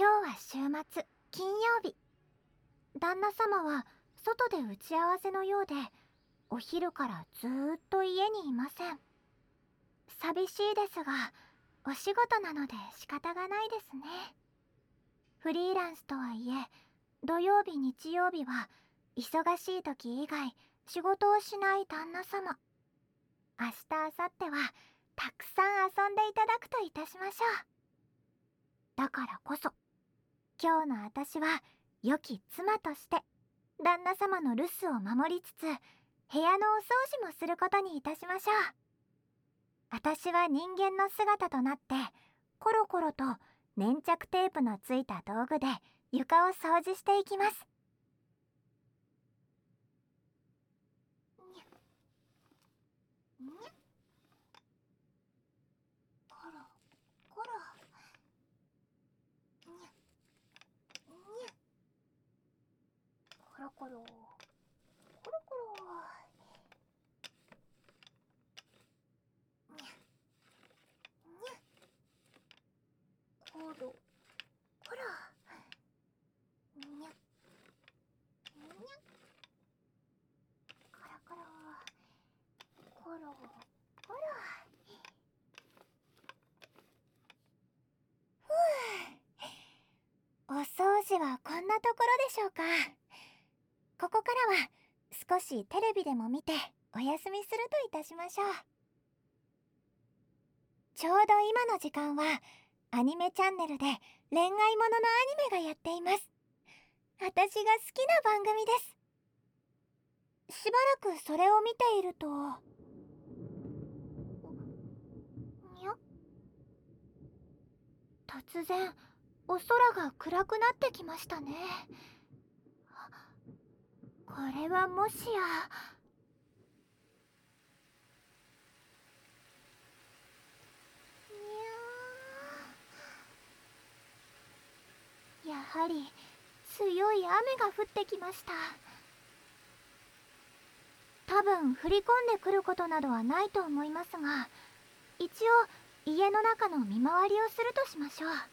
今日は週末、金曜日。旦那様は外で打ち合わせのようで、お昼からずーっと家にいません。寂しいですが、お仕事なので仕方がないですね。フリーランスとはいえ、土曜日日曜日は忙しい時以外仕事をしない旦那様。明日明後日はたくさん遊んでいただくといたしましょう。だからこそ今日の私は良き妻として旦那様の留守を守りつつ、部屋のお掃除もすることにいたしましょう。私は人間の姿となってコロコロと粘着テープのついた道具で床を掃除していきます。にゃにゃコロコロにゃにゃコロコロコロコロにゃにゃコロコロにゃにゃコロコロコロコロ。お掃除はこんなところでしょうか。ここからは少しテレビでも見てお休みするといたしましょう。ちょうど今の時間はアニメチャンネルで恋愛もののアニメがやっています。私が好きな番組です。しばらくそれを見ていると、にゃ、突然お空が暗くなってきましたね。これはもしや。やはり強い雨が降ってきました。多分降り込んでくることなどはないと思いますが、一応家の中の見回りをするとしましょう。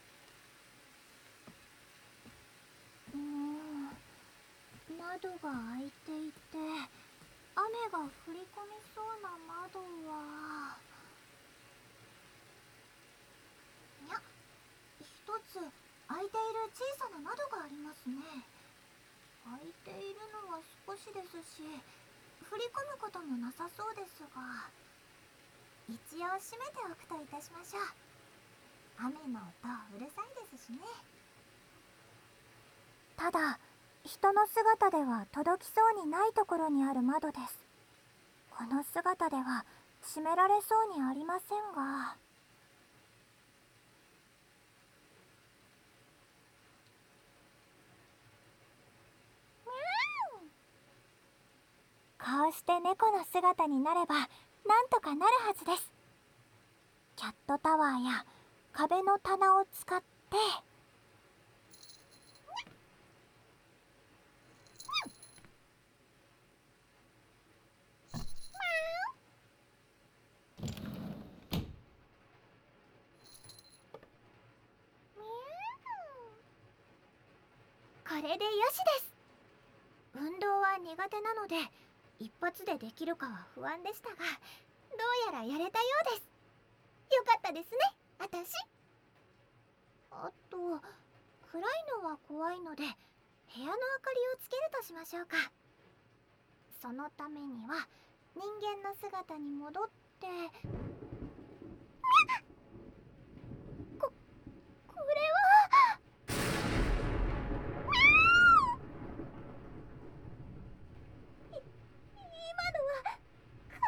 窓が開いていて雨が降り込みそうな窓は、にゃ、一つ開いている小さな窓がありますね。開いているのは少しですし、振り込むこともなさそうですが、一応閉めておくといたしましょう。雨の音うるさいですしね。ただ人の姿では届きそうにないところにある窓です。この姿では閉められそうにありませんが、こうして猫の姿になればなんとかなるはずです。キャットタワーや壁の棚を使って、これでよしです。運動は苦手なので一発でできるかは不安でしたが、どうやらやれたようです。よかったですね、私。あと、暗いのは怖いので部屋の明かりをつけるとしましょうか。そのためには人間の姿に戻って、ここれは今のは雷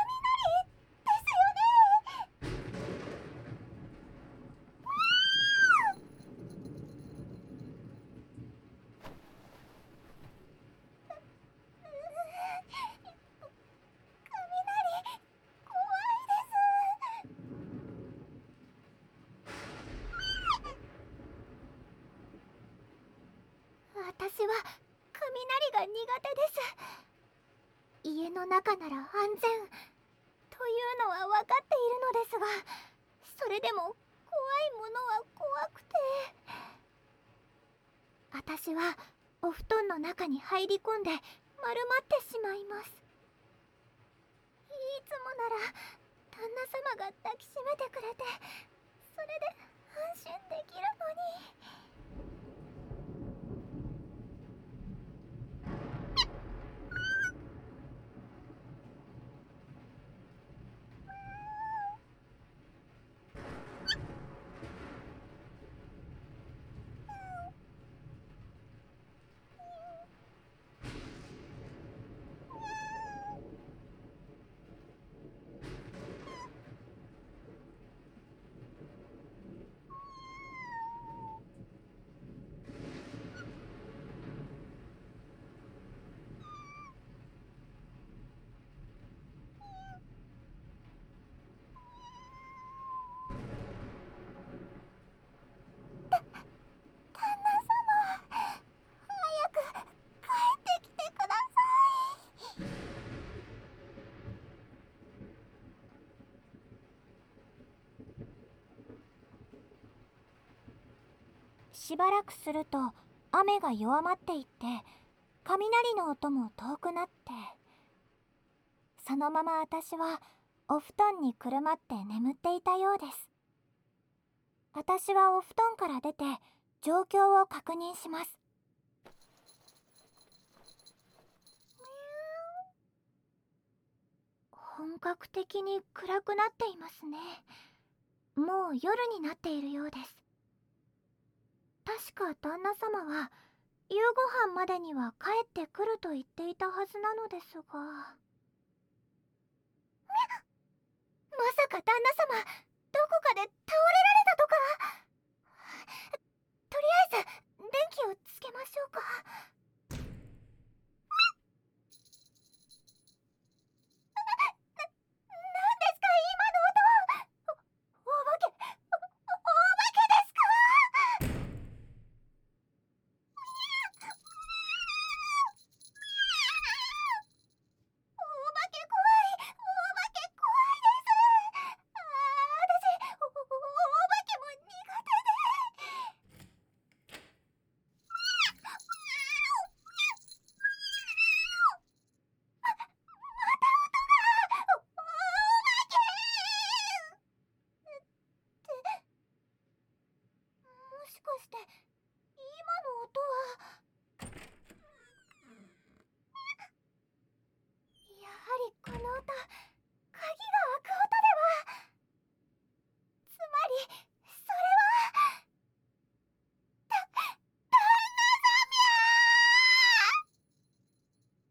ですよね。雷、怖いです。私は雷が苦手です。家の中なら安全というのは分かっているのですが、それでも怖いものは怖くて。 私はお布団の中に入り込んで丸まってしまいます。いつもなら旦那様が抱きしめてくれて、それで安心できるのに。旦那様、早く帰ってきてください。しばらくすると雨が弱まっていって、雷の音も遠くなって、そのまま私はお布団にくるまって眠っていたようです。私はお布団から出て状況を確認します。本格的に暗くなっていますね。もう夜になっているようです。確か旦那様は夕ご飯までには帰ってくると言っていたはずなのですが、まさか旦那様、どこかで倒れられたとか。とりあえず電気をつけましょうか。